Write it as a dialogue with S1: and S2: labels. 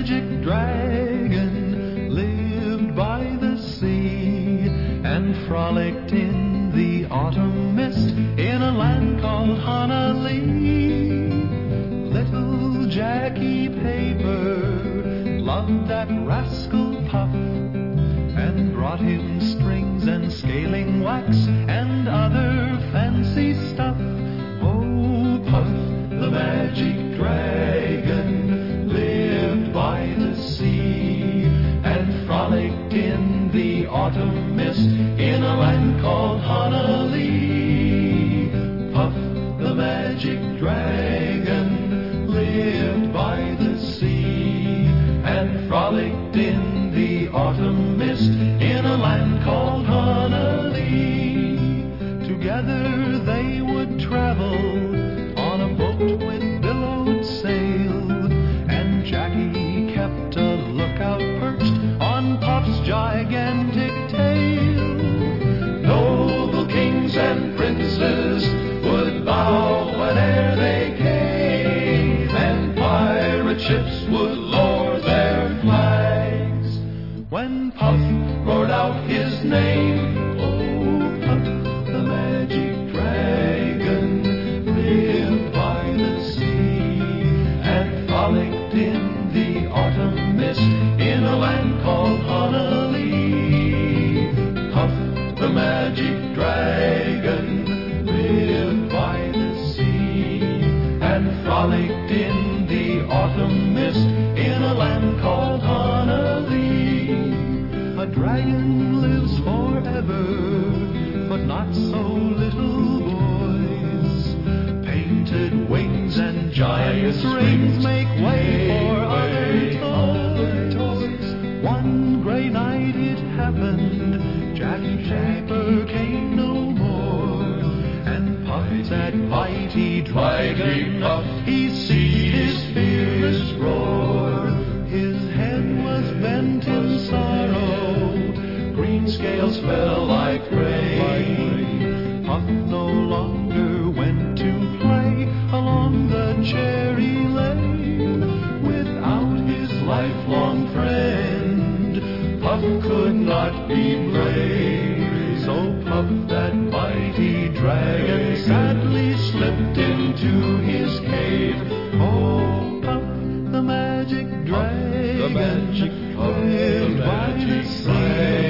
S1: magic dragon lived by the sea and frolicked in the autumn mist in a land called Honolulu. Little Jackie Paper loved that rascal Puff and brought him strings and scaling wax and other fancy stuff. Oh, Puff, the magic dragon, lived by the sea and frolicked in the autumn mist in a land called Honolulu. Puff, the magic dragon, lived by the sea and frolicked in the autumn mist in a land called Honolulu. Together they would travel on a boat with billowed sail, and Jackie kept a lookout perched on Puff's gigantic tail. Noble kings and princes would bow whene'er they came, and pirate ships would lower their flags when Puff roared out his name. Oh, Puff, the magic dragon, lived by the sea and frolicked in the autumn mist in a land called Honolulu. Puff, the magic dragon, lived by the sea and frolicked in the autumn mist in a land called Honolulu. A dragon lives forever, but not so little boys. Painted wings and giant rings make way for other toys. One gray night it happened, Jackie Paper came no more, and Puff, that mighty dragon, he ceased his fearless roar. His head was bent in sorrow, green scales fell like rain. Puff no longer went to play along the cherry lane. Without his lifelong friend, Puff could not be brave. So Puff, that mighty dragon, sadly slipped into his cave. Oh, Puff, the magic dragon, lived by the sea